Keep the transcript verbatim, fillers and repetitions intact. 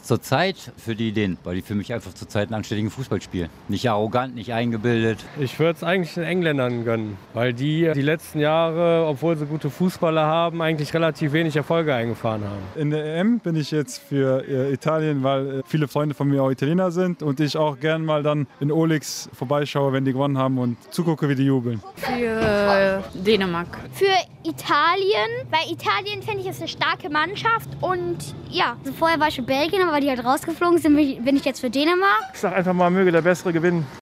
Zurzeit für die den, weil die für mich einfach zurzeit einen anständigen Fußball spielen. Nicht arrogant, nicht eingebildet. Ich würde es eigentlich den Engländern gönnen, weil die die letzten Jahre, obwohl sie gute Fußballer haben, eigentlich relativ wenig Erfolge eingefahren haben. In der E M bin ich jetzt für äh, Italien, weil äh, viele Freunde von mir auch Italiener sind und ich auch gern mal dann in Olix vorbeischaue, wenn die gewonnen haben und zugucke, wie die jubeln. Für äh, Dänemark. Für Italien, weil Italien, finde ich, ist eine starke Mannschaft und ja. Also vorher war ich für Belgien, aber weil die halt rausgeflogen sind, bin ich jetzt für Dänemark. Ich sag einfach mal, möge der Bessere gewinnen.